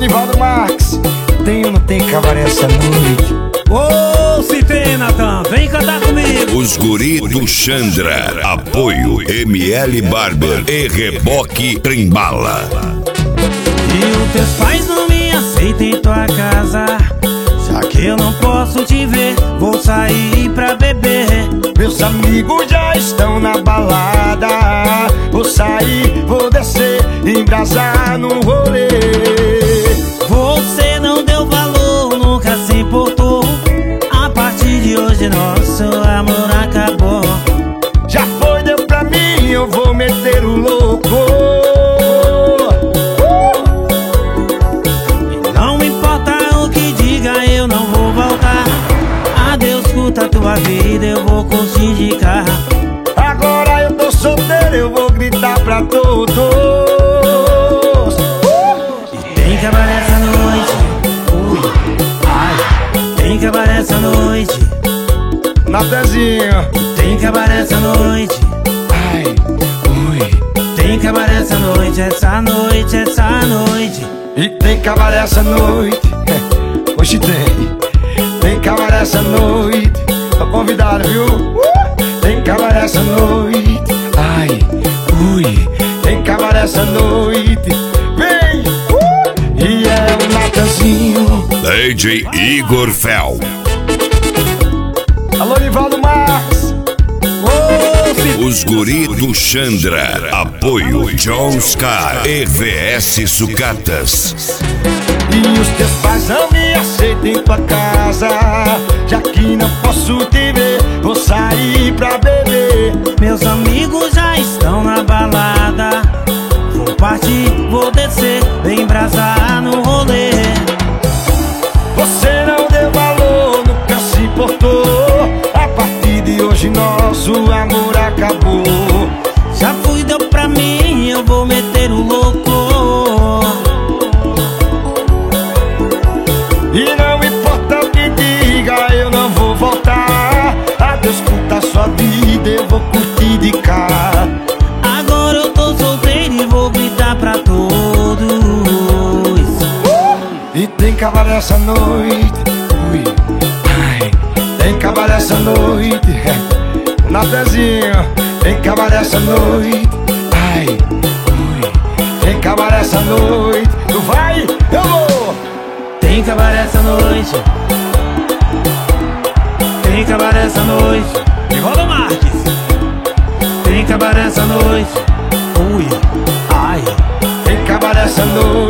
Nivaldo Marques, tem ou não tem cabaré essa noite? Ô, se tem, Natan, vem cantar comigo. Os guri do Xandra, apoio ML Barber e Reboque Trembala. E os teus pais não me aceitam em tua casa, já que eu não posso te ver, vou sair pra beber. Meus amigos já estão na balada, vou sair, vou descer, embrasar no rolê. Você não deu valor, nunca se importou. A partir de hoje nosso amor acabou. Já foi, deu pra mim, eu vou meter o louco. E não importa o que diga, eu não vou voltar. Adeus, curta a tua vida, eu vou curtir de carro. Agora eu tô solteiro, eu vou gritar pra todos. E tem cabaré essa noite, ui, ai. Tem cabaré essa noite, Natanzinho, tem cabaré essa noite, ai, ui. tem cabaré essa noite, essa noite, essa noite. E tem cabaré essa noite, hoje tem cabaré essa noite. Tô convidado, viu? Tem cabaré essa noite, ai, ui. Tem cabaré essa noite, vem, e é o Natanzinho. DJ Igor Fel. Alô, Nivaldo Marques. Os guri do Xandra, apoio John Scar EVS Sucatas. E os teus pais não me aceitam em tua casa, já que não posso te ver, vou sair pra beber. Meus amigos já estão na balada, vou partir, vou descer, vem embrasar no rolê. Você não deu valor, nunca se importou. A partir de hoje nosso amor acabou. Já fui, deu pra mim, eu vou meter o louco. E não importa o que diga, eu não vou voltar. Adeus, curta a sua vida, eu vou curtir de cá. Agora eu tô solteiro e vou gritar pra todos. E tem cabaré essa noite, ui, ai. Tem cabaré essa noite, Natanzinho. Tem cabaré essa noite, ai, ui. Tem cabaré essa noite, tu vai, eu vou. Tem cabaré essa noite, tem cabaré essa noite. Nivaldo Marques, tem cabaré essa noite, ui, ai. Tem cabaré essa noite.